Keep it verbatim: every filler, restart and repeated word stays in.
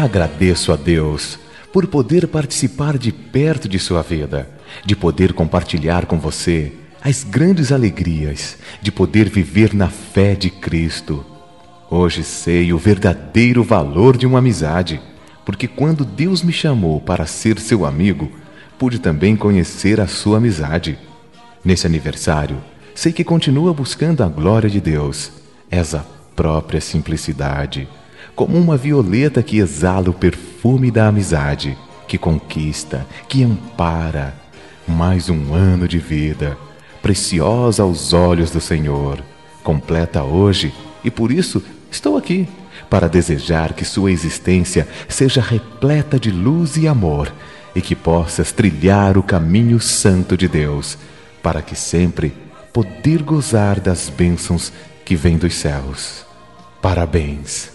Agradeço a Deus por poder participar de perto de sua vida, de poder compartilhar com você as grandes alegrias, de poder viver na fé de Cristo. Hoje sei o verdadeiro valor de uma amizade, porque quando Deus me chamou para ser seu amigo, pude também conhecer a sua amizade. Nesse aniversário, sei que continua buscando a glória de Deus. És a própria simplicidade, como uma violeta que exala o perfume da amizade, que conquista, que ampara. Mais um ano de vida, preciosa aos olhos do Senhor, completa hoje, e por isso estou aqui, para desejar que sua existência seja repleta de luz e amor, e que possas trilhar o caminho santo de Deus, para que sempre poder gozar das bênçãos que vêm dos céus. Parabéns!